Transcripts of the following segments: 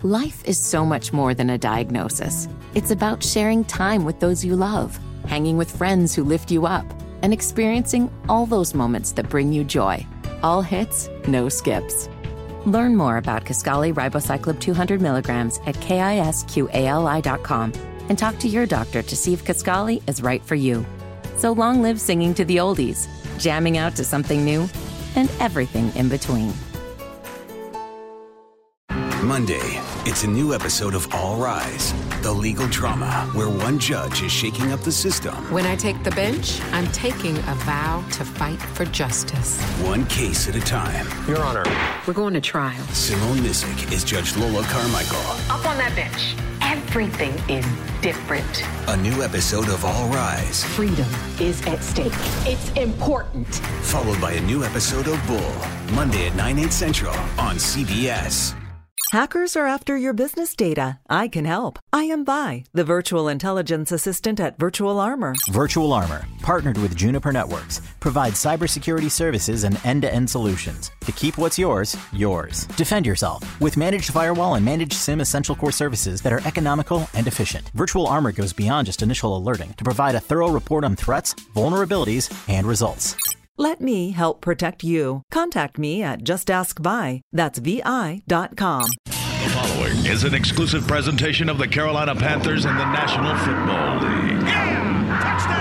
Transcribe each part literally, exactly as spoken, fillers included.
Life is so much more than a diagnosis. It's about sharing time with those you love, hanging with friends who lift you up, and experiencing all those moments that bring you joy. All hits, no skips. Learn more about Kisqali Ribociclib two hundred milligrams at kisqali dot com and talk to your doctor to see if Kisqali is right for you. So long live singing to the oldies, jamming out to something new, and everything in between. Monday, it's a new episode of All Rise, the legal drama where one judge is shaking up the system. When I take the bench, I'm taking a vow to fight for justice. One case at a time. Your Honor. We're going to trial. Simone Missick is Judge Lola Carmichael. Up on that bench. Everything is different. A new episode of All Rise. Freedom is at stake. It's important. Followed by a new episode of Bull. Monday at nine, eight central on C B S. Hackers are after your business data. I can help. I am Vi, the virtual intelligence assistant at Virtual Armor. Virtual Armor, partnered with Juniper Networks, provides cybersecurity services and end-to-end solutions to keep what's yours, yours. Defend yourself with managed firewall and managed SIEM essential core services that are economical and efficient. Virtual Armor goes beyond just initial alerting to provide a thorough report on threats, vulnerabilities, and results. Let me help protect you. Contact me at just ask vi. That's V I dot com. The following is an exclusive presentation of the Carolina Panthers and the National Football League. Yeah!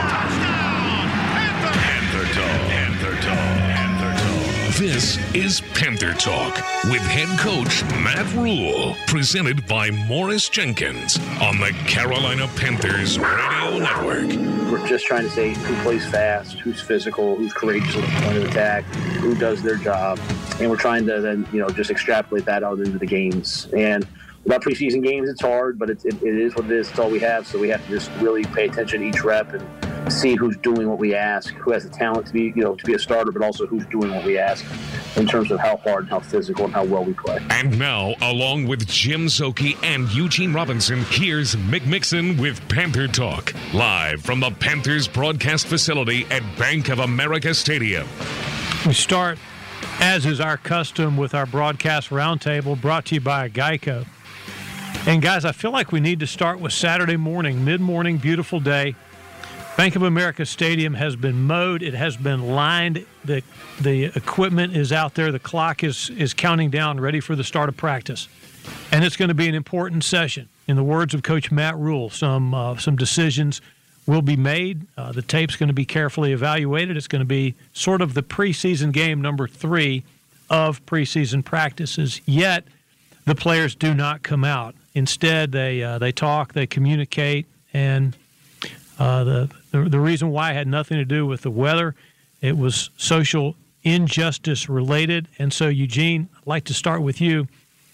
Touchdown! Touchdown! Panther! Panther Talk. Panther Talk. Panther Talk. This is Panther Talk with head coach Matt Rule, presented by Morris Jenkins on the Carolina Panthers Radio Network. We're just trying to say who plays fast, who's physical, who's courageous at the point of attack, who does their job. And we're trying to then, you know, just extrapolate that out into the games. And without preseason games, it's hard, but it, it, it is what it is. It's all we have. So we have to just really pay attention to each rep and see who's doing what we ask, who has the talent to be, you know, to be a starter, but also who's doing what we ask in terms of how hard and how physical and how well we play. And now, along with Jim Szoke and Eugene Robinson, here's Mick Mixon with Panther Talk, live from the Panthers broadcast facility at Bank of America Stadium. We start, as is our custom, with our broadcast roundtable brought to you by Geico. And guys, I feel like we need to start with Saturday morning, mid-morning, beautiful day. Bank of America Stadium has been mowed. It has been lined. The the equipment is out there. The clock is is counting down, ready for the start of practice. And it's going to be an important session. In the words of Coach Matt Rule, some uh, some decisions will be made. Uh, the tape's going to be carefully evaluated. It's going to be sort of the preseason game number three of preseason practices. Yet the players do not come out. Instead, they uh, they talk, they communicate, and uh, the, the the reason why had nothing to do with the weather. It was social injustice related. And so, Eugene, I'd like to start with you.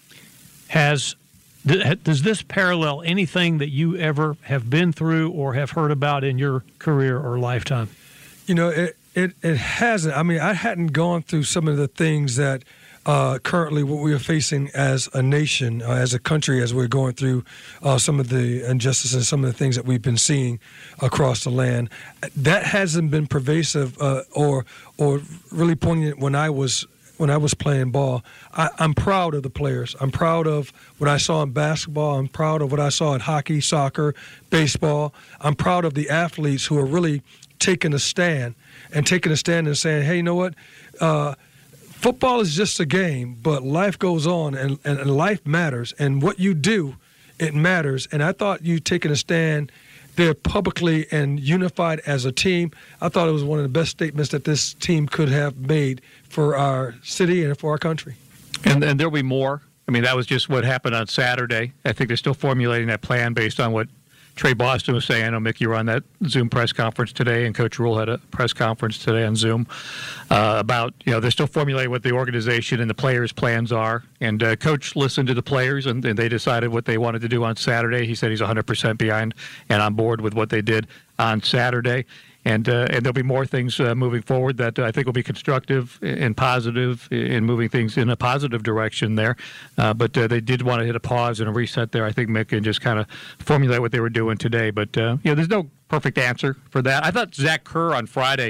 Has does this parallel anything that you ever have been through or have heard about in your career or lifetime? You know, it it, it hasn't. I mean, I hadn't gone through some of the things that Uh, currently what we are facing as a nation, uh, as a country, as we're going through uh, some of the injustices, some of the things that we've been seeing across the land. That hasn't been pervasive uh, or or really poignant when I was when I was playing ball. I, I'm proud of the players. I'm proud of what I saw in basketball. I'm proud of what I saw in hockey, soccer, baseball. I'm proud of the athletes who are really taking a stand and taking a stand and saying, hey, you know what? Uh, Football is just a game, but life goes on, and, and, and life matters. And what you do, it matters. And I thought you taking a stand there publicly and unified as a team, I thought it was one of the best statements that this team could have made for our city and for our country. And, and there'll be more. I mean, that was just what happened on Saturday. I think they're still formulating that plan based on what Trey Boston was saying. I know, Mick, you were on that Zoom press conference today, and Coach Rule had a press conference today on Zoom uh, about, you know, they're still formulating what the organization and the players' plans are. And uh, Coach listened to the players, and, and they decided what they wanted to do on Saturday. He said he's one hundred percent behind and on board with what they did on Saturday. And uh, and there'll be more things uh, moving forward that uh, I think will be constructive and positive in moving things in a positive direction there. Uh, but uh, they did want to hit a pause and a reset there, I think, Mick, and just kind of formulate what they were doing today. But, uh, you know, there's no perfect answer for that. I thought Zach Kerr on Friday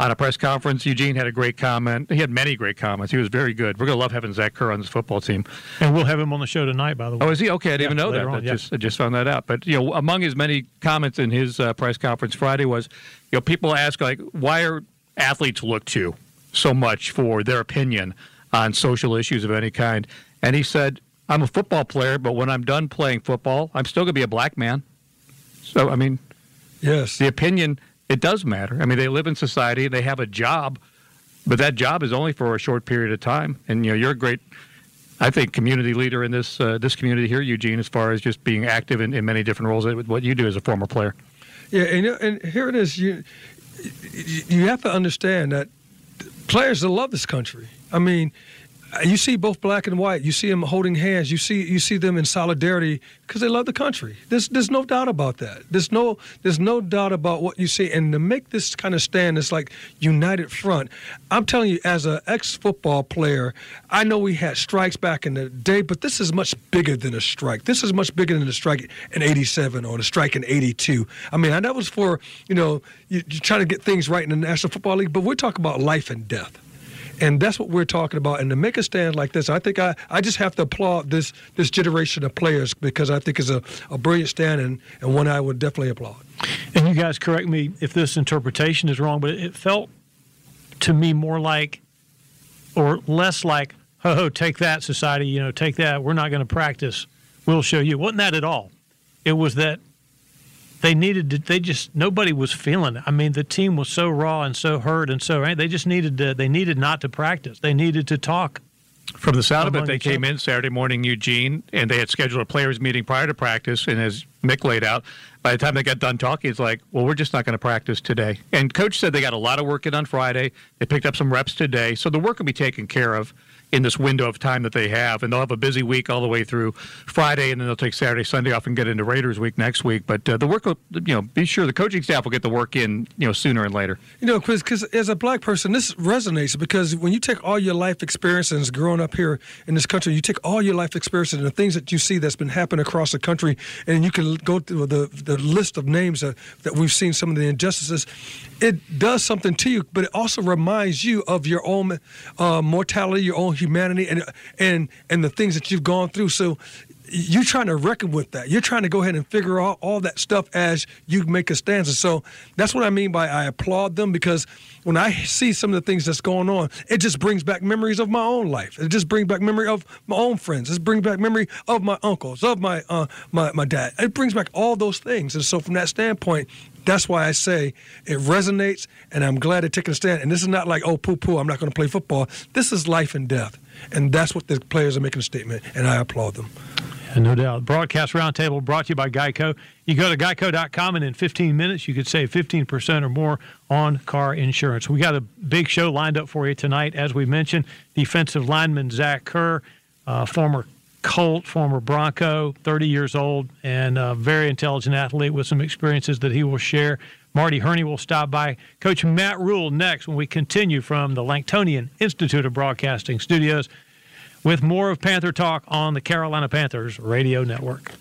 on a press conference. Eugene had a great comment. He had many great comments. He was very good. We're going to love having Zach Kerr on this football team. And we'll have him on the show tonight, by the way. Oh, is he? Okay, I didn't yeah, even know that. On, I, yeah. just, I just found that out. But, you know, among his many comments in his uh, press conference Friday was, you know, people ask, like, why are athletes looked to so much for their opinion on social issues of any kind? And he said, I'm a football player, but when I'm done playing football, I'm still going to be a black man. So, I mean, yes, the opinion, it does matter. I mean, they live in society, they have a job, but that job is only for a short period of time. And, you know, you're a great, I think, community leader in this uh, this community here, Eugene, as far as just being active in, in many different roles, what you do as a former player. Yeah, and, and here it is. You, you have to understand that players that love this country. I mean, you see both black and white. You see them holding hands. You see you see them in solidarity because they love the country. There's there's no doubt about that. There's no there's no doubt about what you see. And to make this kind of stand, it's like united front. I'm telling you, as an ex-football player, I know we had strikes back in the day, but this is much bigger than a strike. This is much bigger than the strike in eighty-seven or the strike in eighty-two. I mean, and that was for, you know, you, you're trying to get things right in the National Football League, but we're talking about life and death. And that's what we're talking about. And to make a stand like this, I think I, I just have to applaud this this generation of players because I think it's a, a brilliant stand and, and one I would definitely applaud. And you guys correct me if this interpretation is wrong, but it felt to me more like or less like, ho, ho, take that, society, you know, take that. We're not going to practice. We'll show you. It wasn't that at all. It was that they needed to, they just, nobody was feeling it. I mean, the team was so raw and so hurt and so, right? They just needed to, they needed not to practice. They needed to talk. From the sound of it, they came in Saturday morning, Eugene, and they had scheduled a players' meeting prior to practice. And as Mick laid out, by the time they got done talking, it's like, well, we're just not going to practice today. And Coach said they got a lot of work in on Friday. They picked up some reps today. So the work will be taken care of in this window of time that they have. And they'll have a busy week all the way through Friday, and then they'll take Saturday, Sunday off and get into Raiders week next week. But uh, the work will, you know, be sure the coaching staff will get the work in, you know, sooner and later. You know, because as a black person, this resonates because when you take all your life experiences growing up here in this country, you take all your life experiences and the things that you see that's been happening across the country, and you can go through the, the list of names that, that we've seen, some of the injustices. It does something to you, but it also reminds you of your own uh, mortality, your own humanity, and and and the things that you've gone through. So you're trying to reckon with that. You're trying to go ahead and figure out all that stuff as you make a stanza. So that's what I mean by I applaud them, because when I see some of the things that's going on, it just brings back memories of my own life. It just brings back memory of my own friends. It brings back memory of my uncles, of my uh, my my dad. It brings back all those things. And so from that standpoint, that's why I say it resonates, and I'm glad they're taking a stand. And this is not like, oh, poo-poo, I'm not going to play football. This is life and death. And that's what the players are making a statement, and I applaud them. And no doubt. Broadcast Roundtable brought to you by Geico. You go to geico dot com, and in fifteen minutes, you could save fifteen percent or more on car insurance. We got a big show lined up for you tonight. As we mentioned, defensive lineman Zach Kerr, uh, former Colt, former Bronco, thirty years old, and a very intelligent athlete with some experiences that he will share. Marty Herney will stop by. Coach Matt Rule next when we continue from the Langtonian Institute of Broadcasting studios with more of Panther Talk on the Carolina Panthers Radio Network.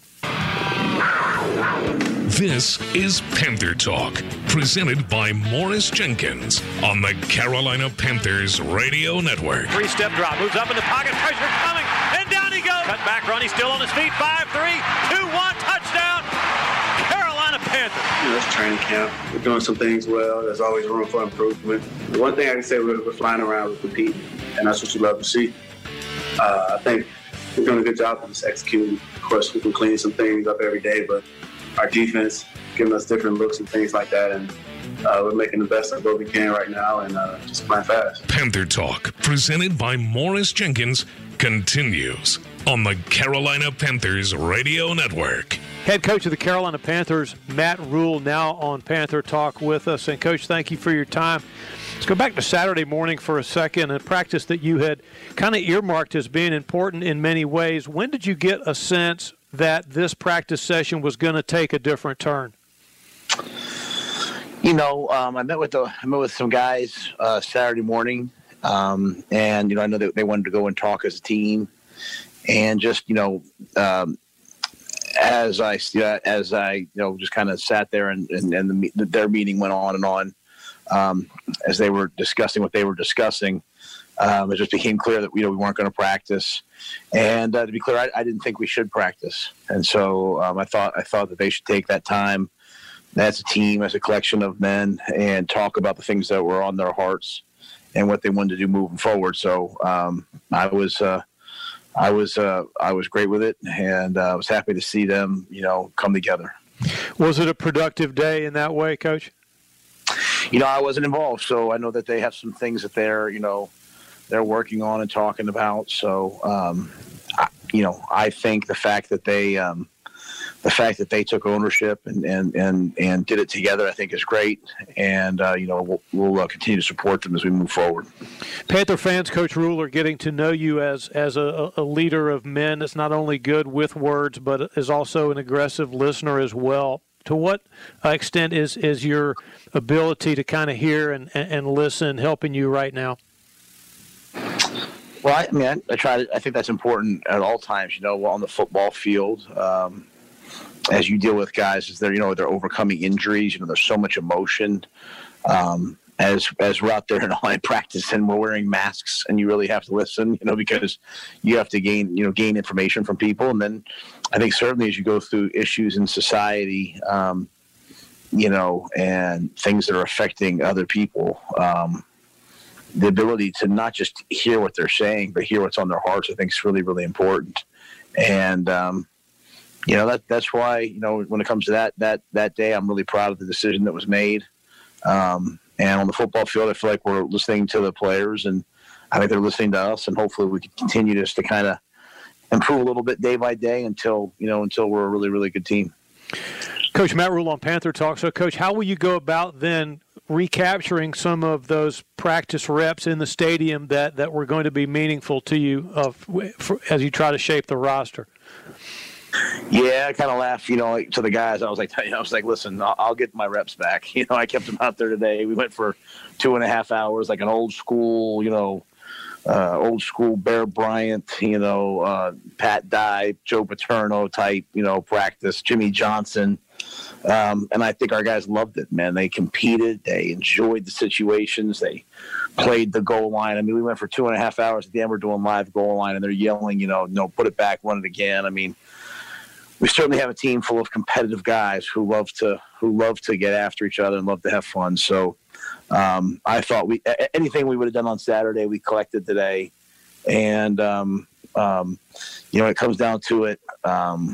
This is Panther Talk, presented by Morris Jenkins on the Carolina Panthers Radio Network. Three-step drop, moves up in the pocket, pressure coming, and down he goes. Cut back run, he's still on his feet. Five, three, two, one, touchdown, Carolina Panthers. You know, it's training camp. We're doing some things well. There's always room for improvement. The one thing I can say, we're, we're flying around, we're competing, and that's what you love to see. Uh, I think we're doing a good job of just executing. Of course, we can clean some things up every day, but our defense giving us different looks and things like that, and uh, we're making the best of what we can right now and uh, just playing fast. Panther Talk, presented by Morris Jenkins, continues on the Carolina Panthers Radio Network. Head coach of the Carolina Panthers, Matt Rule, now on Panther Talk with us. And, Coach, thank you for your time. Let's go back to Saturday morning for a second, a practice that you had kind of earmarked as being important in many ways. When did you get a sense that this practice session was going to take a different turn? You know, um, I met with the, I met with some guys uh, Saturday morning, um, and you know, I know that they wanted to go and talk as a team, and just you know, um, as I uh, as I you know just kind of sat there and and, and the, their meeting went on and on. um, as they were discussing what they were discussing, um, it just became clear that you know we weren't going to practice. And uh, to be clear, I, I didn't think we should practice. And so um, I thought I thought that they should take that time as a team, as a collection of men, and talk about the things that were on their hearts and what they wanted to do moving forward. So um, I was uh, I was uh, I was great with it, and uh, I was happy to see them, you know, come together. Was it a productive day in that way, Coach? You know, I wasn't involved, so I know that they have some things that they're, you know, they're working on and talking about. So, um, I, you know, I think the fact that they, um, the fact that they took ownership and, and, and, and did it together, I think is great. And, uh, you know, we'll, we'll uh, continue to support them as we move forward. Panther fans, Coach Rule, are getting to know you as, as a, a leader of men that's not only good with words, but is also an aggressive listener as well. To what extent is, is your ability to kind of hear and, and listen helping you right now? Well, I, I mean, I, I try to, I think that's important at all times, you know, on the football field, um, as you deal with guys, as they're, you know, they're overcoming injuries, you know, there's so much emotion, um, as, as we're out there in online practice and we're wearing masks and you really have to listen, you know, because you have to gain, you know, gain information from people. And then I think certainly as you go through issues in society, um, you know, and things that are affecting other people, um, the ability to not just hear what they're saying, but hear what's on their hearts, I think is really, really important. And, um, you know, that that's why, you know, when it comes to that, that, that day, I'm really proud of the decision that was made. Um, and on the football field, I feel like we're listening to the players, and I think they're listening to us, and hopefully we can continue just to kind of improve a little bit day by day until, you know, until we're a really, really good team. Coach Matt Rule on Panther Talk. So, Coach, how will you go about then recapturing some of those practice reps in the stadium that, that were going to be meaningful to you of, for, as you try to shape the roster? Yeah, I kind of laughed, you know, like, to the guys. I was like, I was like, listen, I'll, I'll get my reps back. You know, I kept them out there today. We went for two and a half hours, like an old school, you know, uh, old school Bear Bryant, you know, uh, Pat Dye, Joe Paterno type, you know, practice, Jimmy Johnson. Um, and I think our guys loved it, man. They competed. They enjoyed the situations. They played the goal line. I mean, we went for two and a half hours. At the end, we're doing live goal line, and they're yelling, you know, no, put it back, run it again. I mean, we certainly have a team full of competitive guys who love to who love to get after each other and love to have fun. So um, I thought we anything we would have done on Saturday, we collected today. And, um, um, you know, when it comes down to it, um,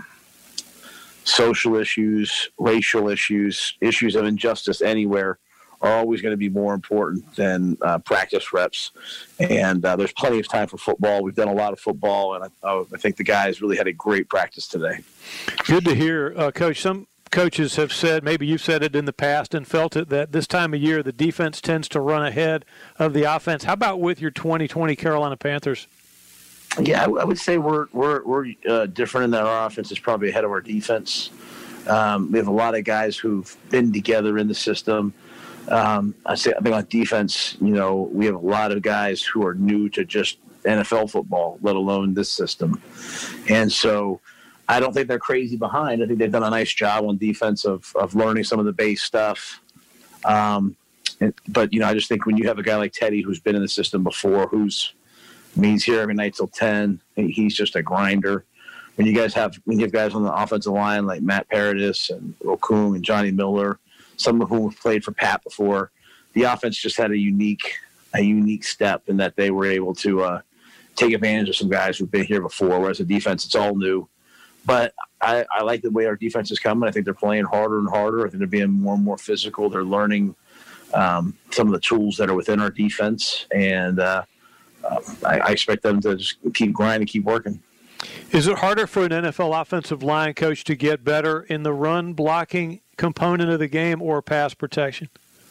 social issues, racial issues, issues of injustice anywhere are always going to be more important than uh, practice reps. And uh, there's plenty of time for football. We've done a lot of football, and I, I think the guys really had a great practice today. Good to hear, uh, Coach. Some coaches have said, maybe you've said it in the past and felt it, that this time of year the defense tends to run ahead of the offense. How about with your twenty twenty Carolina Panthers? Yeah, I would say we're we're we're uh, different in that our offense is probably ahead of our defense. Um, we have a lot of guys who've been together in the system. Um, I say I think on defense, you know, we have a lot of guys who are new to just N F L football, let alone this system. And so I don't think they're crazy behind. I think they've done a nice job on defense of of learning some of the base stuff. Um, and, but you know, I just think when you have a guy like Teddy who's been in the system before, who's I mean, he's here every night till ten. He's just a grinder. When you guys have when you have guys on the offensive line like Matt Paradis and Okung and Johnny Miller, some of whom have played for Pat before, the offense just had a unique a unique step in that they were able to uh, take advantage of some guys who've been here before. Whereas the defense, it's all new. But I, I like the way our defense is coming. I think they're playing harder and harder. I think they're being more and more physical. They're learning um, some of the tools that are within our defense, and uh, uh, I, I expect them to just keep grinding, keep working. Is it harder for an N F L offensive line coach to get better in the run blocking component of the game or pass protection?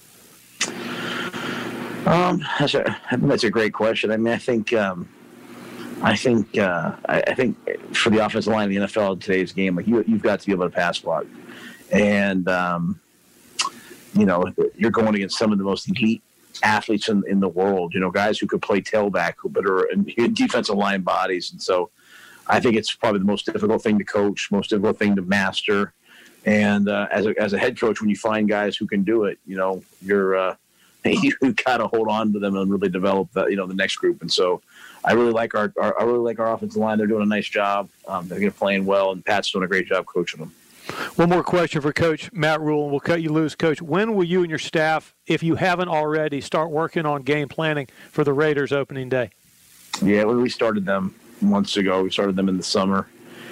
Um, that's a, I think that's a great question. I mean, I think, um, I think, uh, I, I think for the offensive line in the N F L in today's game, like you, you've got to be able to pass block, and um, you know, you're going against some of the most elite athletes in, in the world. You know, guys who could play tailback, but are in defensive line bodies, and so I think it's probably the most difficult thing to coach, most difficult thing to master. And uh, as a as a head coach, when you find guys who can do it, you know, you're uh, you got to hold on to them and really develop the, you know, the next group. And so I really like our, our I really like our offensive line. They're doing a nice job. Um, they're playing well, and Pat's doing a great job coaching them. One more question for Coach Matt Rhule, and we'll cut you loose, Coach. When will you and your staff, if you haven't already, start working on game planning for the Raiders opening day? Yeah, we started them months ago. We started them in the summer.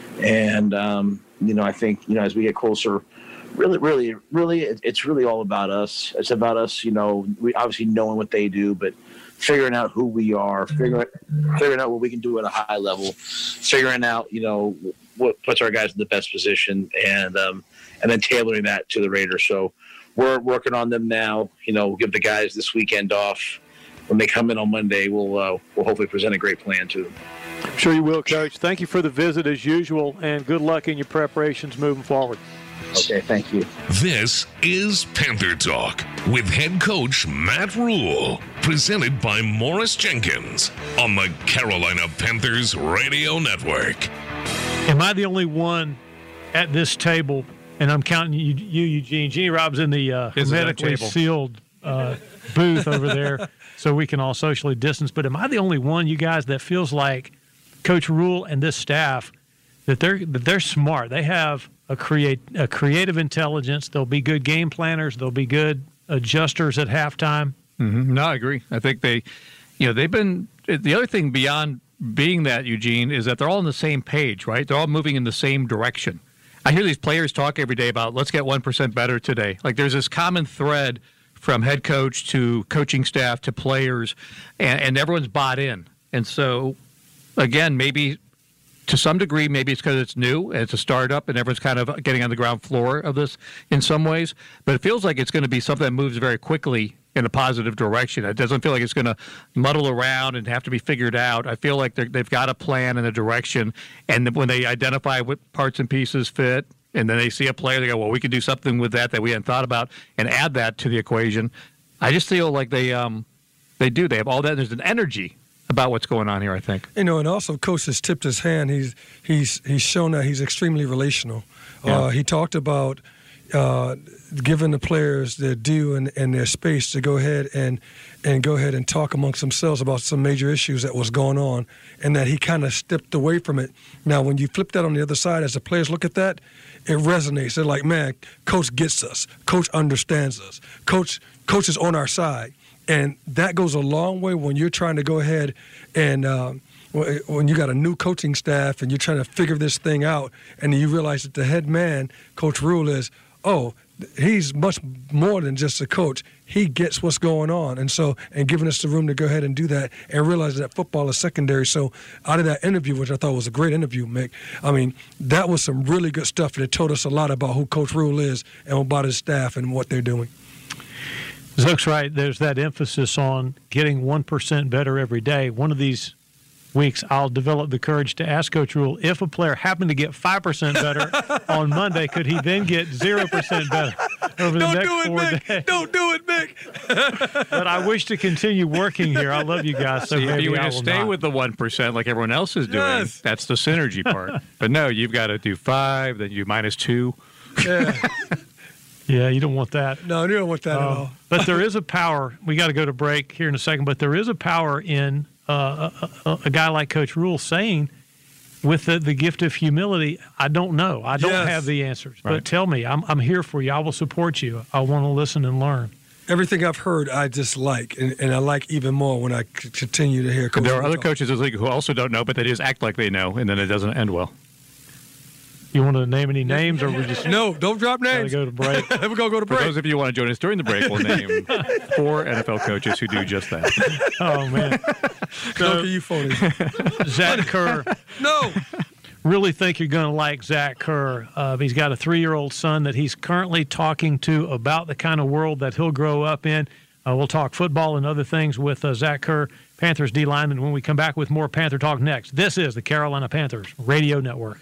And, um, you know, I think, you know, as we get closer, really, really, really, it's really all about us. It's about us, you know, we obviously knowing what they do, but figuring out who we are, figuring, figuring out what we can do at a high level, figuring out, you know, what puts our guys in the best position, and um, and then tailoring that to the Raiders. So we're working on them now. You know, we'll give the guys this weekend off. When they come in on Monday, we'll uh, we'll hopefully present a great plan to them. I'm sure you will, Coach. Thank you for the visit as usual, and good luck in your preparations moving forward. Okay, thank you. This is Panther Talk with head coach Matt Rhule, presented by Morris Jenkins on the Carolina Panthers Radio Network. Am I the only one at this table, and I'm counting you, you Eugene, Jeannie Robb's in the uh, hermetically sealed uh, booth over there so we can all socially distance, but am I the only one, you guys, that feels like Coach Rhule and this staff, that they're that they're smart? They have a create a creative intelligence. They'll be good game planners. They'll be good adjusters at halftime. Mm-hmm. No, I agree. I think they, you know, they've been – the other thing beyond being that, Eugene, is that they're all on the same page, right? They're all moving in the same direction. I hear these players talk every day about let's get one percent better today. Like there's this common thread from head coach to coaching staff to players, and, and everyone's bought in. And so, again, maybe – to some degree, maybe it's because it's new and it's a startup and everyone's kind of getting on the ground floor of this in some ways. But it feels like it's going to be something that moves very quickly in a positive direction. It doesn't feel like it's going to muddle around and have to be figured out. I feel like they've got a plan and a direction. And when they identify what parts and pieces fit, and then they see a player, they go, well, we can do something with that that we hadn't thought about and add that to the equation. I just feel like they um, they do. They have all that. There's an energy about what's going on here, I think. You know, and also Coach has tipped his hand. He's he's he's shown that he's extremely relational. Yeah. Uh, he talked about uh, giving the players their due and, and their space to go ahead and and go ahead and talk amongst themselves about some major issues that was going on, and that he kind of stepped away from it. Now, when you flip that on the other side, as the players look at that, it resonates. They're like, man, Coach gets us. Coach understands us. Coach, Coach is on our side. And that goes a long way when you're trying to go ahead and uh, when you got a new coaching staff and you're trying to figure this thing out, and you realize that the head man, Coach Rhule, is, oh, he's much more than just a coach. He gets what's going on. And so, and giving us the room to go ahead and do that and realize that football is secondary. So out of that interview, which I thought was a great interview, Mick, I mean, that was some really good stuff, and it told us a lot about who Coach Rhule is and about his staff and what they're doing. Zook's right. There's that emphasis on getting one percent better every day. One of these weeks, I'll develop the courage to ask Coach Rhule, if a player happened to get five percent better on Monday, could he then get zero percent better over the Don't next do it, four Mick. days? Don't do it, Mick. But I wish to continue working here. I love you guys. So See, maybe if you would I just will stay not. with the one percent like everyone else is doing, Yes. that's the synergy part. But no, you've got to do five, then you do minus two. Yeah. Yeah, you don't want that. No, you don't want that Uh, at all. But there is a power. We got to go to break here in a second. But there is a power in uh, a, a, a guy like Coach Rhule saying, with the, the gift of humility, I don't know. I don't Yes. have the answers. Right. But tell me, I'm I'm here for you. I will support you. I want to listen and learn. Everything I've heard, I just like, and, and I like even more when I c- continue to hear Coach There are Rhule other talk. coaches in the league who also don't know, but they just act like they know, and then it doesn't end well. You want to name any names, or we just No, don't drop gotta names. go to break? We're going to go to For break. those of you who want to join us during the break, we'll name four N F L coaches who do just that. Oh man, Look at you phony. Zach Kerr. No. Really think you're going to like Zach Kerr. Uh, he's got a three-year-old son that he's currently talking to about the kind of world that he'll grow up in. Uh, we'll talk football and other things with uh, Zach Kerr, Panthers D lineman, when we come back with more Panther Talk next. This is the Carolina Panthers Radio Network.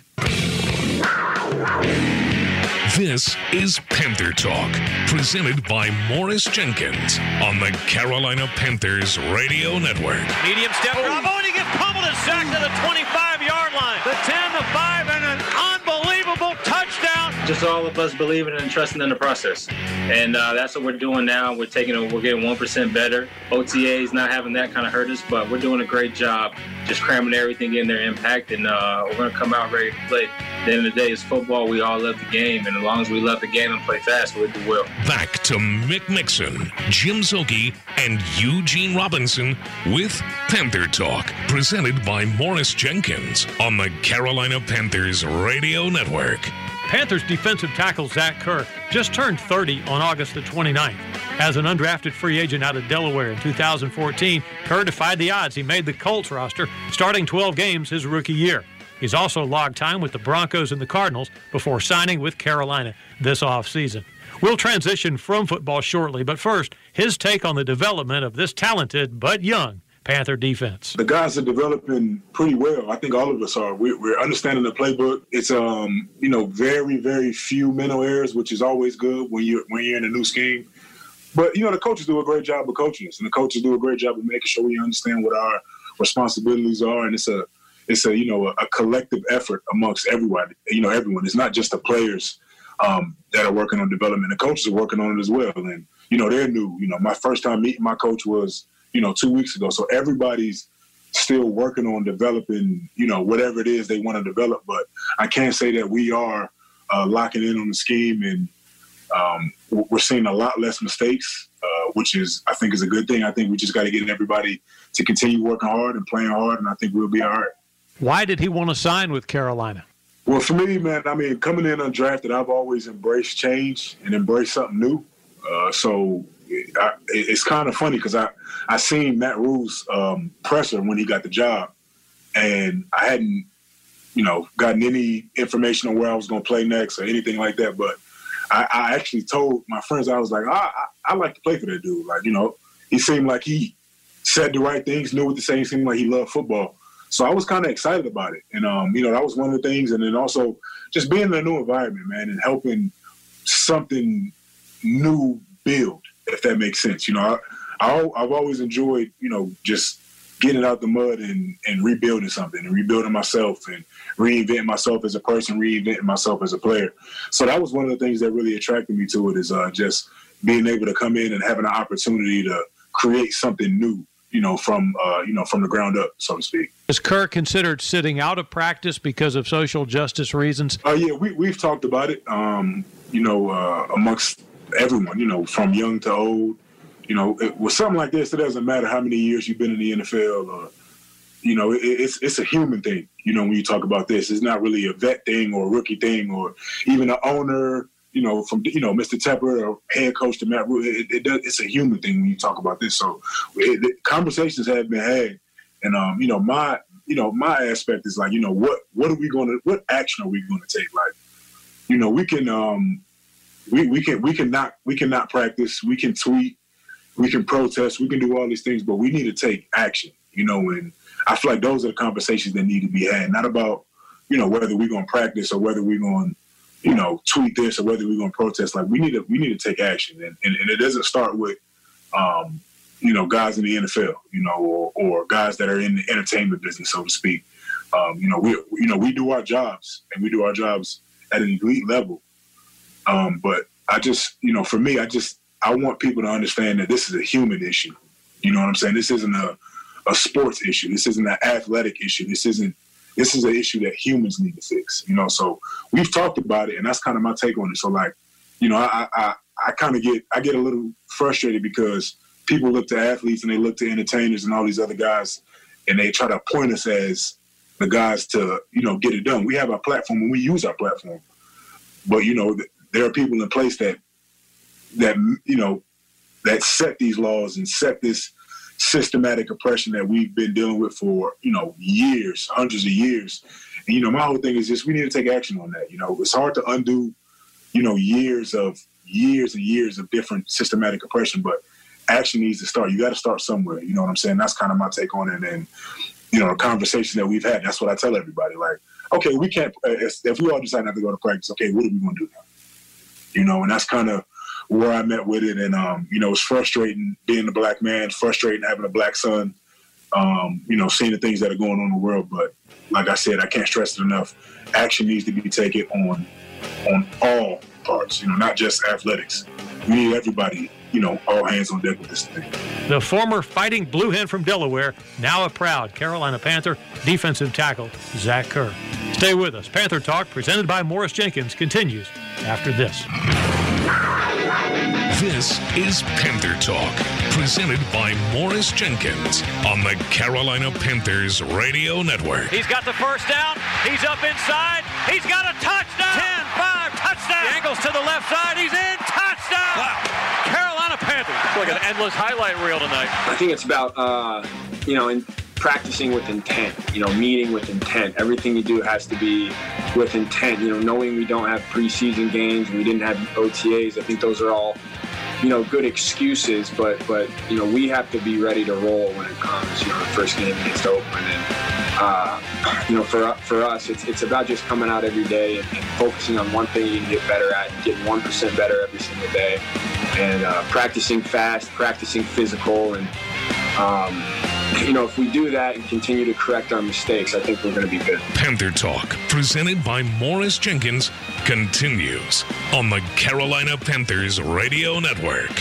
This is Panther Talk, presented by Morris Jenkins on the Carolina Panthers Radio Network. Medium step drop. Oh, and he gets pummeled and sacked to the twenty-five-yard line. The ten, the five, and an unbelievable touchdown. just all of us believing and trusting in the process. And uh, that's what we're doing now. We're taking it, we're getting one percent better. O T As not having that kind of hurt us, but we're doing a great job just cramming everything in their impact, and uh, we're going to come out ready to play. At the end of the day, it's football. We all love the game, and as long as we love the game and play fast, we'll do well. Back to Mick Mixon, Jim Szoke, and Eugene Robinson with Panther Talk, presented by Morris Jenkins on the Carolina Panthers Radio Network. Panthers defensive tackle Zach Kerr just turned thirty on August the twenty-ninth. As an undrafted free agent out of Delaware in two thousand fourteen, Kerr defied the odds. He made the Colts roster, starting twelve games his rookie year. He's also logged time with the Broncos and the Cardinals before signing with Carolina this offseason. We'll transition from football shortly, but first, his take on the development of this talented but young Panther defense. The guys are developing pretty well. I think all of us are. We're, we're understanding the playbook. It's um, you know, very, very few mental errors, which is always good when you're when you're in a new scheme. But you know, the coaches do a great job of coaching us, and the coaches do a great job of making sure we understand what our responsibilities are. And it's a it's a you know a, a collective effort amongst everyone. You know, everyone. It's not just the players um, that are working on development. The coaches are working on it as well. And you know, they're new. You know, my first time meeting my coach was, you know, two weeks ago. So everybody's still working on developing, you know, whatever it is they want to develop. But I can't say that we are uh, locking in on the scheme, and um, we're seeing a lot less mistakes, uh, which is, I think, is a good thing. I think we just got to get everybody to continue working hard and playing hard, and I think we'll be all right. Why did he want to sign with Carolina? Well, for me, man, I mean, coming in undrafted, I've always embraced change and embraced something new. Uh, so I, it's kind of funny because I, I seen Matt Rule's um, presser when he got the job, and I hadn't, you know, gotten any information on where I was going to play next or anything like that. But I, I actually told my friends, I was like, I, I, I like to play for that dude. Like, you know, he seemed like he said the right things, knew what to say, he seemed like he loved football. So I was kind of excited about it. And, um, you know, that was one of the things. And then also just being in a new environment, man, and helping something new build, if that makes sense. You know, I, I, I've always enjoyed, you know, just getting out the mud and, and rebuilding something and rebuilding myself and reinventing myself as a person, reinventing myself as a player. So that was one of the things that really attracted me to it, is uh, just being able to come in and having an opportunity to create something new, you know, from, uh, you know, from the ground up, so to speak. Is Kerr considered sitting out of practice because of social justice reasons? Oh, uh, yeah, we, we've talked about it, um, you know, uh, amongst everyone, you know, from young to old. You know, it, with something like this, it doesn't matter how many years you've been in the N F L or, you know, it, it's it's a human thing, you know, when you talk about this. It's not really a vet thing or a rookie thing or even an owner, you know, from, you know, Mister Tepper or head coach to Matt Rule. It, it does, it's a human thing when you talk about this. So it, it, conversations have been had. And, um, you know, my, you know, my aspect is like, you know, what, what are we going to, what action are we going to take? Like, you know, we can, um, we, we can, we can not, we can not practice. We can tweet, we can protest, we can do all these things, but we need to take action, you know, and I feel like those are the conversations that need to be had, not about, you know, whether we're going to practice or whether we're going to, you know, tweet this or whether we're going to protest. Like, we need to, we need to take action. And, and, and it doesn't start with, um, you know, guys in the N F L, you know, or, or guys that are in the entertainment business, so to speak. Um, you know, we, you know, we do our jobs and we do our jobs at an elite level. Um, but I just, you know, for me, I just, I want people to understand that this is a human issue. You know what I'm saying? This isn't a, a sports issue. This isn't an athletic issue. This isn't, this is an issue that humans need to fix, you know? So we've talked about it, and that's kind of my take on it. So like, you know, I, I, I kind of get, I get a little frustrated because people look to athletes and they look to entertainers and all these other guys, and they try to point us as the guys to, you know, get it done. We have our platform and we use our platform, but you know, there are people in place that, that, you know, that set these laws and set this systematic oppression that we've been dealing with for, you know, years, hundreds of years. And, you know, my whole thing is just we need to take action on that. You know, it's hard to undo, you know, years of years and years of different systematic oppression, but action needs to start. You got to start somewhere. You know what I'm saying? That's kind of my take on it. And, you know, the conversation that we've had, that's what I tell everybody. Like, okay, we can't, if we all decide not to go to practice, okay, what are we going to do now? You know, and that's kind of where I met with it. And, um, you know, it's frustrating being a black man, frustrating having a black son, um, you know, seeing the things that are going on in the world. But like I said, I can't stress it enough. Action needs to be taken on on all parts, you know, not just athletics. We need everybody, you know, all hands on deck with this thing. The former Fighting Blue Hen from Delaware, now a proud Carolina Panther defensive tackle, Zach Kerr. Stay with us. Panther Talk, presented by Morris Jenkins, continues after this. This is Panther Talk, presented by Morris Jenkins on the Carolina Panthers Radio Network. He's got the first down. He's up inside. He's got a touchdown. ten five, touchdown. He angles to the left side. He's in. Touchdown. Wow. Carolina Panthers. It's like an endless highlight reel tonight. I think it's about, uh, you know, in practicing with intent, you know, meeting with intent. Everything you do has to be with intent, you know, knowing we don't have preseason games, we didn't have O T As. I think those are all, you know, good excuses, but, but you know, we have to be ready to roll when it comes, you know, the first game against Oakland. And, uh, you know, for for us, it's it's about just coming out every day and, and focusing on one thing you can get better at, getting one percent better every single day, and uh, practicing fast, practicing physical, and, um, you know, if we do that and continue to correct our mistakes, I think we're going to be good. Panther Talk, presented by Morris Jenkins, continues on the Carolina Panthers Radio Network.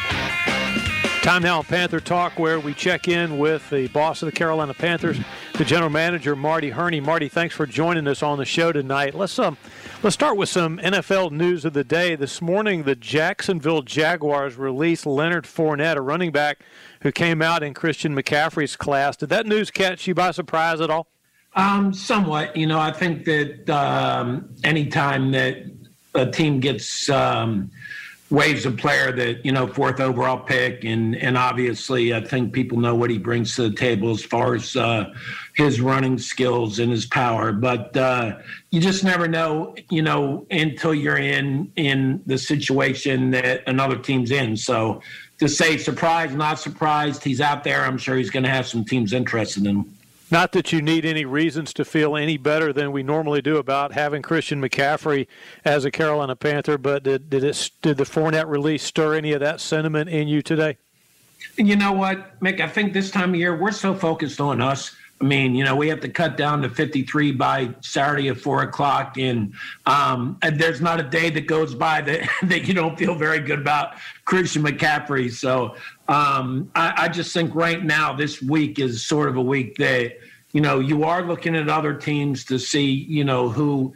Time now on Panther Talk, where we check in with the boss of the Carolina Panthers, the general manager, Marty Hurney. Marty, thanks for joining us on the show tonight. Let's um, let's start with some N F L news of the day. This morning, the Jacksonville Jaguars released Leonard Fournette, a running back who came out in Christian McCaffrey's class. Did that news catch you by surprise at all? Um, somewhat. You know, I think that um, anytime that a team gets um, waves a player that, you know, fourth overall pick, and, and obviously I think people know what he brings to the table as far as uh, his running skills and his power. But uh, you just never know, you know, until you're in, in the situation that another team's in. So to say surprised, not surprised, he's out there. I'm sure he's going to have some teams interested in him. Not that you need any reasons to feel any better than we normally do about having Christian McCaffrey as a Carolina Panther, but did did, it, did the Fournette release stir any of that sentiment in you today? You know what, Mick, I think this time of year we're so focused on us. I mean, you know, we have to cut down to fifty-three by Saturday at four o'clock, and, um, and there's not a day that goes by that, that you don't feel very good about Christian McCaffrey. So um, I, I just think right now this week is sort of a week that, you know, you are looking at other teams to see, you know, who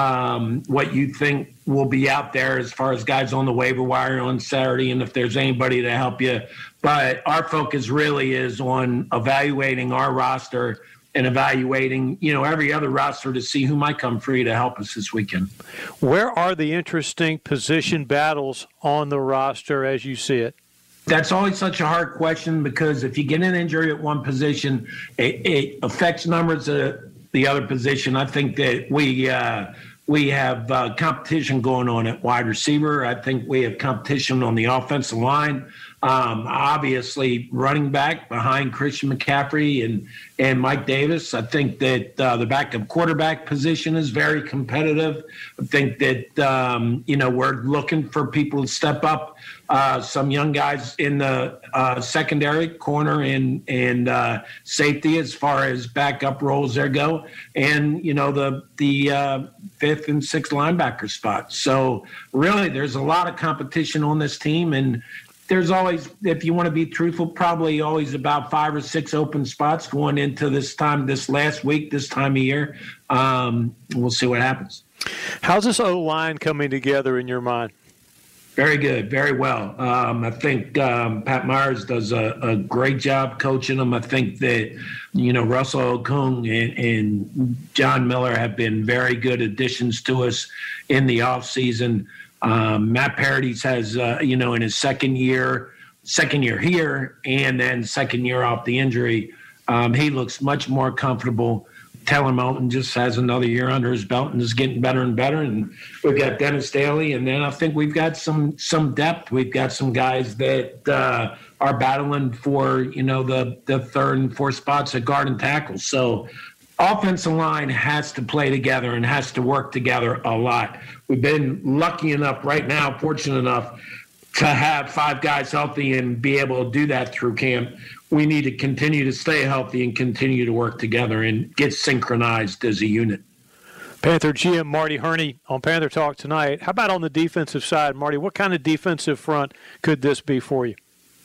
um, what you think will be out there as far as guys on the waiver wire on Saturday, and if there's anybody to help you. But our focus really is on evaluating our roster and evaluating, you know, every other roster to see who might come free to help us this weekend. Where are the interesting position battles on the roster as you see it? That's always such a hard question, because if you get an injury at one position, it, it affects numbers at the other position. I think that we uh, we have uh, competition going on at wide receiver. I think we have competition on the offensive line. Um, obviously, running back behind Christian McCaffrey and, and Mike Davis. I think that uh, the backup quarterback position is very competitive. I think that, um, you know, we're looking for people to step up. Uh, some young guys in the uh, secondary, corner, and, and uh, safety as far as backup roles there go. And, you know, the, the uh, fifth and sixth linebacker spots. So, really, there's a lot of competition on this team, and there's always, if you want to be truthful, probably always about five or six open spots going into this time, this last week, this time of year. Um, we'll see what happens. How's this O-line coming together in your mind? Very good, very well. Um, I think um, Pat Myers does a, a great job coaching them. I think that, you know, Russell Okung and, and John Miller have been very good additions to us in the offseason. Um, Matt Paradis has, uh, you know, in his second year, second year here, and then second year off the injury, um, he looks much more comfortable. Taylor Moton just has another year under his belt and is getting better and better. And we've got Dennis Daly, and then I think we've got some some depth. We've got some guys that uh, are battling for, you know, the the third and fourth spots at guard and tackle. So offensive line has to play together and has to work together a lot. We've been lucky enough right now, fortunate enough to have five guys healthy and be able to do that through camp. We need to continue to stay healthy and continue to work together and get synchronized as a unit. Panther G M Marty Hurney on Panther Talk tonight. How about on the defensive side, Marty? What kind of defensive front could this be for you?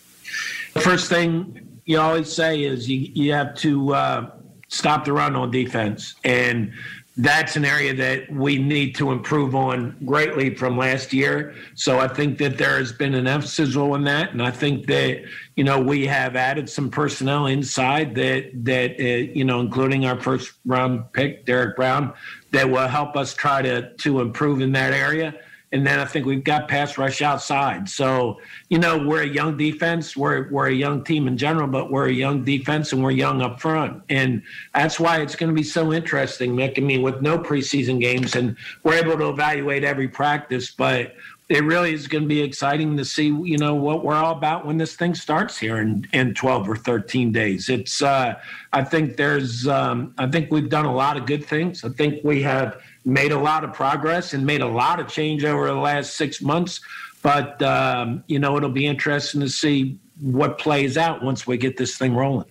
The first thing you always say is you, you have to uh, stop the run on defense. And that's an area that we need to improve on greatly from last year. So I think that there has been an emphasis on that. And I think that, you know, we have added some personnel inside that, that uh, you know, including our first round pick, Derek Brown, that will help us try to, to improve in that area. And then I think we've got pass rush outside. So, you know, we're a young defense. We're we're a young team in general, but we're a young defense and we're young up front. And that's why it's going to be so interesting, Mick. I mean, with no preseason games, and we're able to evaluate every practice, but it really is going to be exciting to see, you know, what we're all about when this thing starts here in, in twelve or thirteen days. It's, uh, I think there's, um, I think we've done a lot of good things. I think we have made a lot of progress and made a lot of change over the last six months. But, um, you know, it'll be interesting to see what plays out once we get this thing rolling.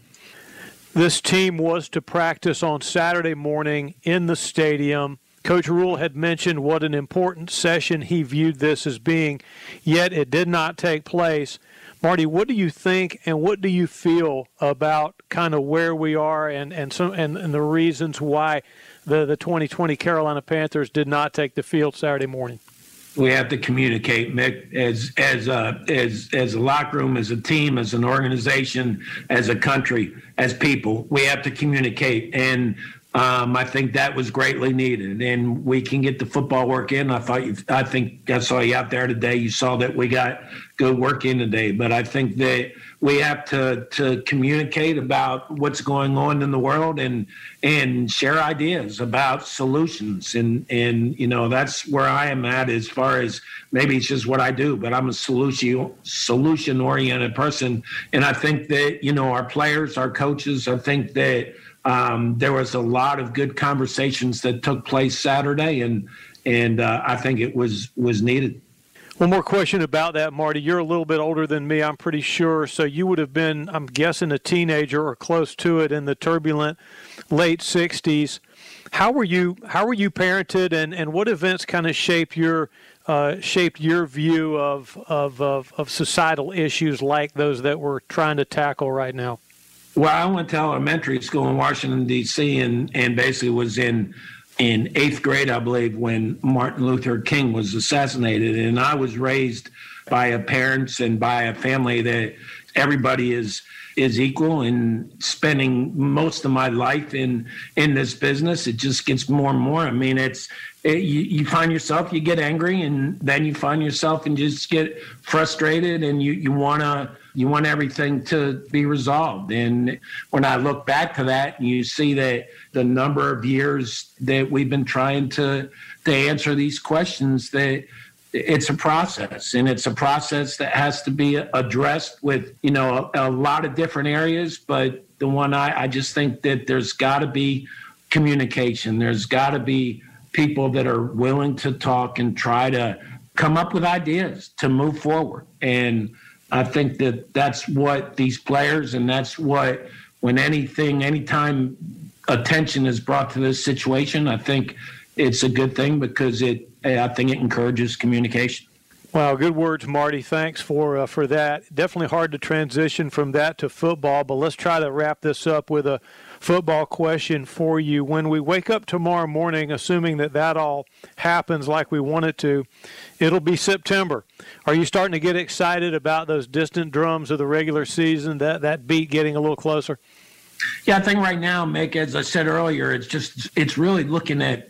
This team was to practice on Saturday morning in the stadium. Coach Rule had mentioned what an important session he viewed this as being, yet it did not take place. Marty, what do you think and what do you feel about kind of where we are and, and, some, and, and the reasons why the, the twenty twenty Carolina Panthers did not take the field Saturday morning? We have to communicate, Mick, as as a, as as a locker room, as a team, as an organization, as a country, as people. We have to communicate, and um, I think that was greatly needed. And we can get the football work in. I thought you, I think I saw you out there today. You saw that we got good work in today. But I think that we have to to communicate about what's going on in the world and and share ideas about solutions. And, and you know, that's where I am at as far as maybe it's just what I do, but I'm a solution solution-oriented person. And I think that, you know, our players, our coaches, I think that um, there was a lot of good conversations that took place Saturday, and and uh, I think it was was needed. One more question about that, Marty. You're a little bit older than me, I'm pretty sure. So you would have been, I'm guessing, a teenager or close to it in the turbulent late sixties. How were you? How were you parented, and, and what events kind of shaped your uh, shaped your view of, of of of societal issues like those that we're trying to tackle right now? Well, I went to elementary school in Washington, D C, and and basically was in. in eighth grade, I believe, when Martin Luther King was assassinated. And I was raised by a parents and by a family that everybody is is equal, and spending most of my life in in this business, it just gets more and more. I mean, it's it, you, you find yourself, you get angry, and then you find yourself and just get frustrated, and you, you want to You want everything to be resolved. And when I look back to that, and you see that the number of years that we've been trying to to answer these questions, that it's a process, and it's a process that has to be addressed with, you know, a, a lot of different areas. But the one I, I just think that there's got to be communication. There's got to be people that are willing to talk and try to come up with ideas to move forward. And I think that that's what these players, and that's what, when anything, anytime attention is brought to this situation, I think it's a good thing, because it, I think it encourages communication. Wow, good words, Marty. Thanks for uh, for that. Definitely hard to transition from that to football, but let's try to wrap this up with a football question for you. When we wake up tomorrow morning, assuming that that all happens like we want it to, it'll be September. Are you starting to get excited about those distant drums of the regular season, that, that beat getting a little closer? Yeah, I think right now, Mick, as I said earlier, it's just it's really looking at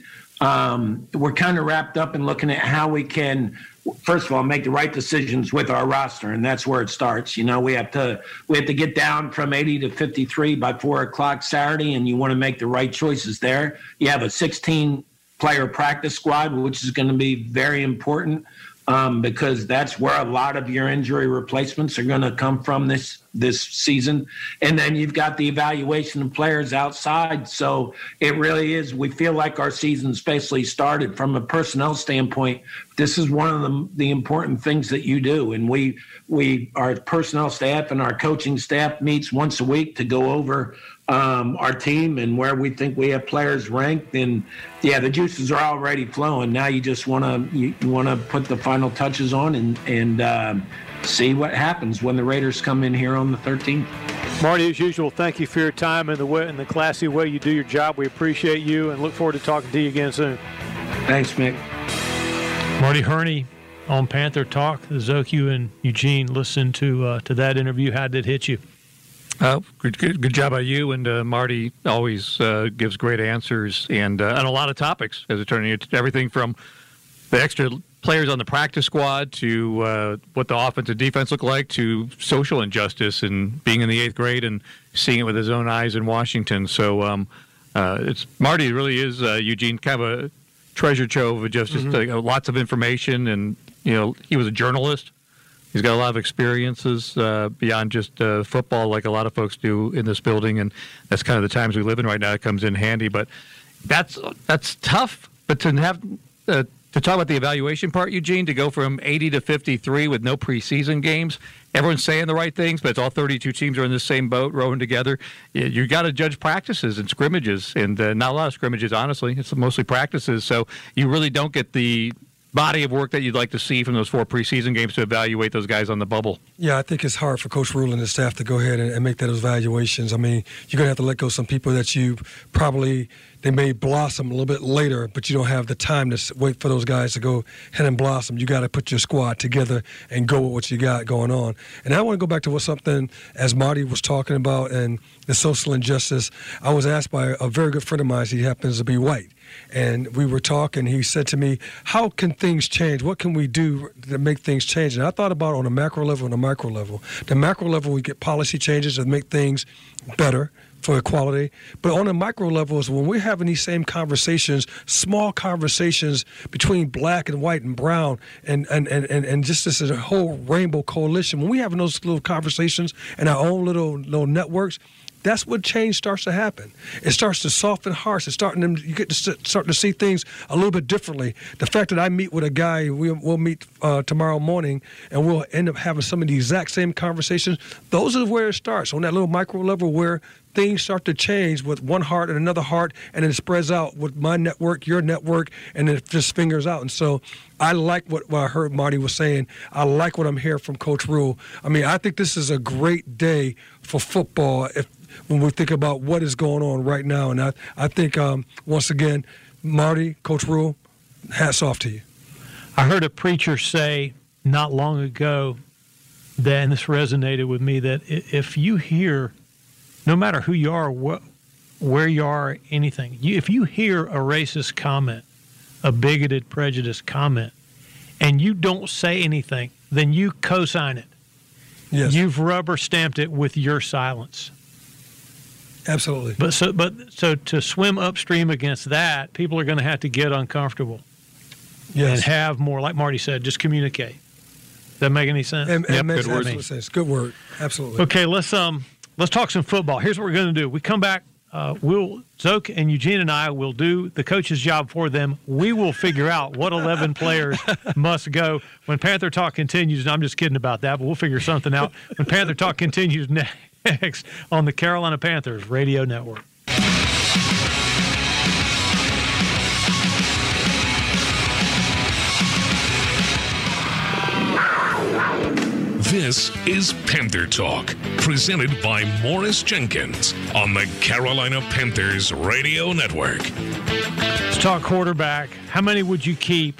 um, we're kind of wrapped up in looking at how we can, first of all, make the right decisions with our roster, and that's where it starts. You know, we have to we have to get down from eighty to fifty-three by four o'clock Saturday, and you want to make the right choices there. You have a sixteen-player practice squad, which is going to be very important, um, because that's where a lot of your injury replacements are going to come from this this season. And then you've got the evaluation of players outside. So it really is, we feel like our season's basically started from a personnel standpoint. This is one of the, the important things that you do. And we, we, our personnel staff and our coaching staff meets once a week to go over um, our team and where we think we have players ranked. And yeah, the juices are already flowing. Now you just want to, you, you want to put the final touches on and, and, um, see what happens when the Raiders come in here on the thirteenth. Marty, as usual, thank you for your time and the way, and the classy way you do your job. We appreciate you and look forward to talking to you again soon. Thanks, Mick. Marty Hurney on Panther Talk. Zoke, you and Eugene listened to uh, to that interview. How did it hit you? Uh, good, good, good job by you, and uh, Marty always uh, gives great answers and uh, on a lot of topics as it turns out. Everything from the extra players on the practice squad to uh, what the offense and defense look like to social injustice and being in the eighth grade and seeing it with his own eyes in Washington. So um, uh, it's Marty really is, uh, Eugene, kind of a treasure trove of just, Mm-hmm. just uh, lots of information. And, you know, he was a journalist. He's got a lot of experiences uh, beyond just uh, football like a lot of folks do in this building. And that's kind of the times we live in right now. It comes in handy. But that's, that's tough. But to have uh, – to talk about the evaluation part, Eugene, to go from eighty to fifty-three with no preseason games, everyone's saying the right things, but it's all thirty-two teams are in the same boat, rowing together. You, you got to judge practices and scrimmages, and uh, not a lot of scrimmages, honestly. It's mostly practices, so you really don't get the body of work that you'd like to see from those four preseason games to evaluate those guys on the bubble. Yeah, I think it's hard for Coach Rule and his staff to go ahead and, and make those evaluations. I mean, you're going to have to let go of some people that you probably – they may blossom a little bit later, but you don't have the time to wait for those guys to go ahead and blossom. You got to put your squad together and go with what you got going on. And I want to go back to what something, as Marty was talking about, and the social injustice. I was asked by a very good friend of mine, he happens to be white, and we were talking. He said to me, how can things change? What can we do to make things change? And I thought about it on a macro level and a micro level. The macro level, we get policy changes that make things better for equality. But on a micro level is when we're having these same conversations, small conversations between black and white and brown and, and, and, and, and just this is a whole rainbow coalition. When we're having those little conversations in our own little, little networks, that's when change starts to happen. It starts to soften hearts. It's starting to, you get to start to see things a little bit differently. The fact that I meet with a guy, we'll, we'll meet uh, tomorrow morning, and we'll end up having some of the exact same conversations. Those are where it starts, on that little micro level where things start to change with one heart and another heart, and then it spreads out with my network, your network, and then it just fingers out. And so I like what, what I heard Marty was saying. I like what I'm hearing from Coach Rule. I mean, I think this is a great day for football if when we think about what is going on right now. And I, I think, um, once again, Marty, Coach Rule, hats off to you. I heard a preacher say not long ago that, and this resonated with me, that if you hear, no matter who you are, what, where you are, anything, you, if you hear a racist comment, a bigoted, prejudiced comment, and you don't say anything, then you co-sign it. Yes. You've rubber stamped it with your silence. Absolutely. But so, but so to swim upstream against that, people are going to have to get uncomfortable. Yes. And have more, like Marty said, just communicate. Does that make any sense? And, and yep, makes good word. absolute sense. Good word. Absolutely. Okay, let's um let's talk some football. Here's what we're going to do. We come back. Uh, we'll Zoke and Eugene and I will do the coach's job for them. We will figure out what eleven players must go when Panther Talk continues. And I'm just kidding about that, but we'll figure something out when Panther Talk continues next on the Carolina Panthers Radio Network. This is Panther Talk, presented by Morris Jenkins on the Carolina Panthers Radio Network. Let's talk quarterback. How many would you keep?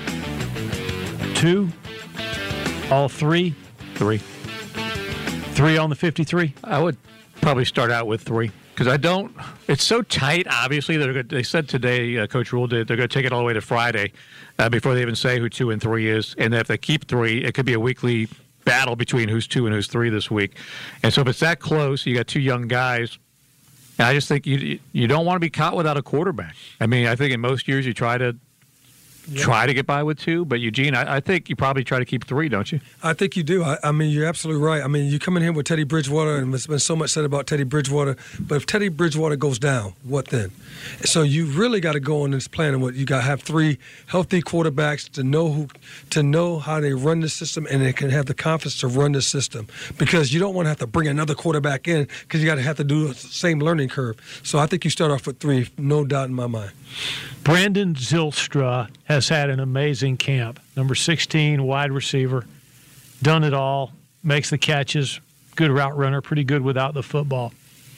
Two? All three? Three. Three on the fifty-three? I would probably start out with three because I don't – it's so tight, obviously. They're good, they said today, uh, Coach Rule did, they're going to take it all the way to Friday uh, before they even say who two and three is. And if they keep three, it could be a weekly – battle between who's two and who's three this week. And so if it's that close, you got two young guys, and I just think you you don't want to be caught without a quarterback. I mean, I think in most years you try to yep. try to get by with two. But, Eugene, I, I think you probably try to keep three, don't you? I think you do. I, I mean, you're absolutely right. I mean, you come in here with Teddy Bridgewater, and there's been so much said about Teddy Bridgewater. But if Teddy Bridgewater goes down, what then? So you really got to go on this plan and what you got to have three healthy quarterbacks to know who, to know how they run the system, and they can have the confidence to run the system, because you don't want to have to bring another quarterback in because you got to have to do the same learning curve. So I think you start off with three, no doubt in my mind. Brandon Zylstra has had an amazing camp. Number sixteen, wide receiver, done it all, makes the catches, good route runner, pretty good without the football.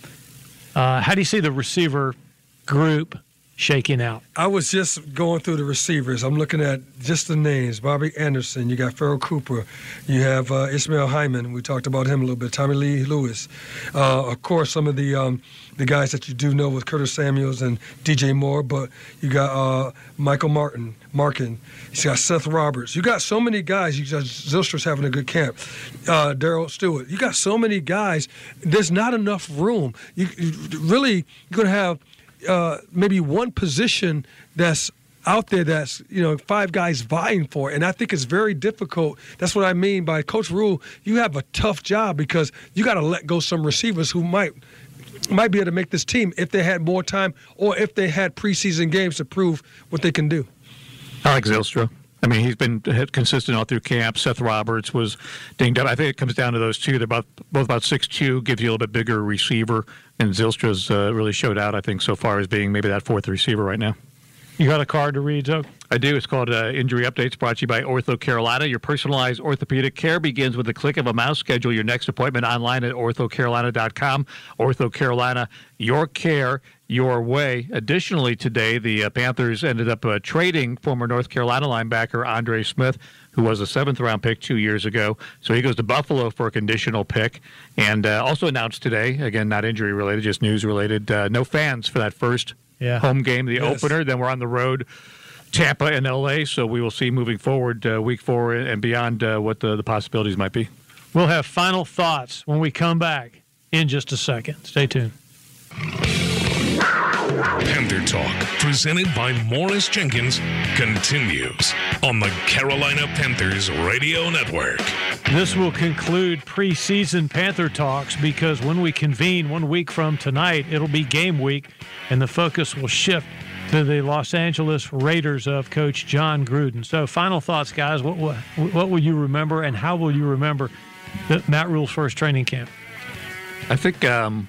Uh, how do you see the receiver group shaking out? I was just going through the receivers. I'm looking at just the names. Bobby Anderson, you got Farrell Cooper, you have uh, Ismail Hyman. We talked about him a little bit. Tommy Lee Lewis. Uh, of course, some of the um, the guys that you do know with Curtis Samuels and D J Moore, but you got uh, Michael Martin, Markin. You got Seth Roberts. You got so many guys. You got Zylstra's having a good camp. Uh, Darrell Stewart. You got so many guys. There's not enough room. You, you really, you're going to have uh, maybe one position that's out there that's, you know, five guys vying for it. And I think it's very difficult. That's what I mean by Coach Rule. You have a tough job because you got to let go some receivers who might might be able to make this team if they had more time or if they had preseason games to prove what they can do. I like Zylstra. I mean, he's been consistent all through camp. Seth Roberts was dinged up. I think it comes down to those two. They're both, both about six two, gives you a little bit bigger receiver. And Zylstra's uh, really showed out, I think, so far as being maybe that fourth receiver right now. You got a card to read, Doug? I do. It's called uh, Injury Updates, brought to you by Ortho Carolina. Your personalized orthopedic care begins with the click of a mouse. Schedule your next appointment online at ortho carolina dot com. Ortho Carolina, your care, your way. Additionally, today, the uh, Panthers ended up uh, trading former North Carolina linebacker Andre Smith, who was a seventh-round pick two years ago. So he goes to Buffalo for a conditional pick. And uh, also announced today, again, not injury-related, just news-related, uh, no fans for that first Yeah. home game, the Yes. opener. Then we're on the road, Tampa and L A, so we will see moving forward uh, week four and beyond uh, what the, the possibilities might be. We'll have final thoughts when we come back in just a second. Stay tuned. Panther Talk, presented by Morris Jenkins, continues on the Carolina Panthers Radio Network. This will conclude preseason Panther Talks because when we convene one week from tonight, it'll be game week, and the focus will shift to the Los Angeles Raiders of Coach John Gruden. So final thoughts, guys. What, what, what will you remember, and how will you remember the Matt Rule's first training camp? I think um,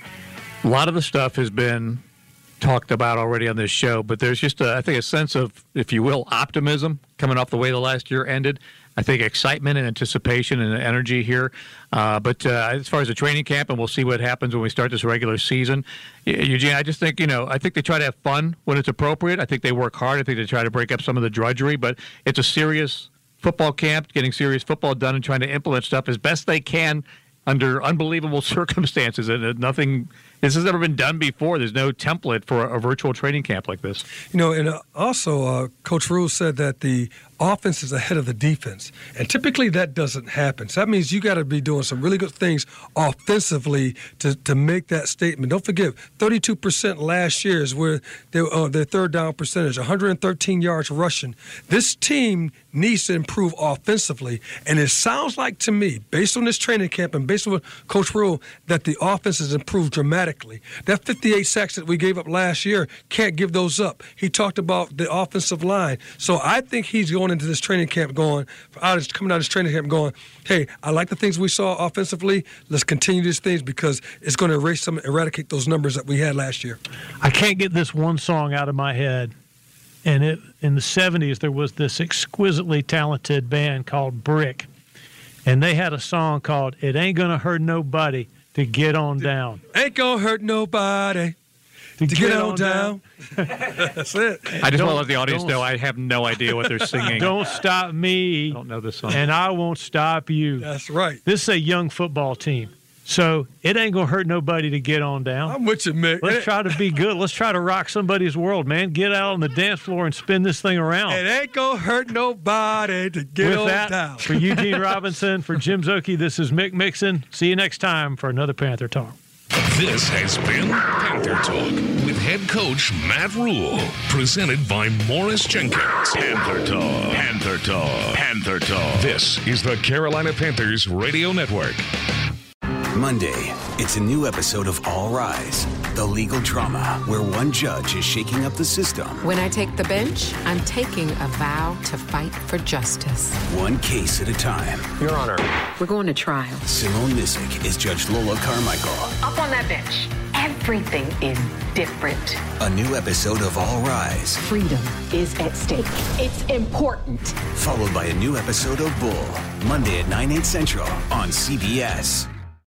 a lot of the stuff has been talked about already on this show, but there's just, a, I think, a sense of, if you will, optimism coming off the way the last year ended. I think excitement and anticipation and energy here. Uh, but uh, as far as the training camp, and we'll see what happens when we start this regular season. Eugene, I just think, you know, I think they try to have fun when it's appropriate. I think they work hard. I think they try to break up some of the drudgery, but it's a serious football camp, getting serious football done and trying to implement stuff as best they can under unbelievable circumstances. And nothing, this has never been done before. There's no template for a, a virtual training camp like this. You know, and uh, also uh, Coach Rule said that the offense is ahead of the defense. And typically that doesn't happen. So that means you got to be doing some really good things offensively to, to make that statement. Don't forget, thirty-two percent last year is where they, uh, their third down percentage, one hundred thirteen yards rushing. This team needs to improve offensively. And it sounds like to me, based on this training camp and based on Coach Rule, that the offense has improved dramatically. That fifty-eight sacks that we gave up last year, can't give those up. He talked about the offensive line. So I think he's going into this training camp going, out of, coming out of this training camp going, hey, I like the things we saw offensively. Let's continue these things because it's going to erase some, eradicate those numbers that we had last year. I can't get this one song out of my head. And it, in the seventies, there was this exquisitely talented band called Brick. And they had a song called It Ain't Gonna Hurt Nobody to Get On Down. Ain't gonna hurt nobody to, to get, get on, on down. down. That's it. I just want to let the audience know I have no idea what they're singing. Don't stop me. I don't know this song. And I won't stop you. That's right. This is a young football team. So it ain't going to hurt nobody to get on down. I'm with you, Mick. Let's try to be good. Let's try to rock somebody's world, man. Get out on the dance floor and spin this thing around. It ain't going to hurt nobody to get With on that, down. For Eugene Robinson, for Jim Szoke, this is Mick Mixon. See you next time for another Panther Talk. This has been Panther Talk with head coach Matt Rule, presented by Morris Jenkins. Panther Talk. Panther Talk. Panther Talk. This is the Carolina Panthers Radio Network. Monday, it's a new episode of All Rise, the legal drama where one judge is shaking up the system. When I take the bench, I'm taking a vow to fight for justice. One case at a time. Your Honor. We're going to trial. Simone Missick is Judge Lola Carmichael. Up on that bench, everything is different. A new episode of All Rise. Freedom is at stake. It's important. Followed by a new episode of Bull, Monday at nine, eight central on C B S.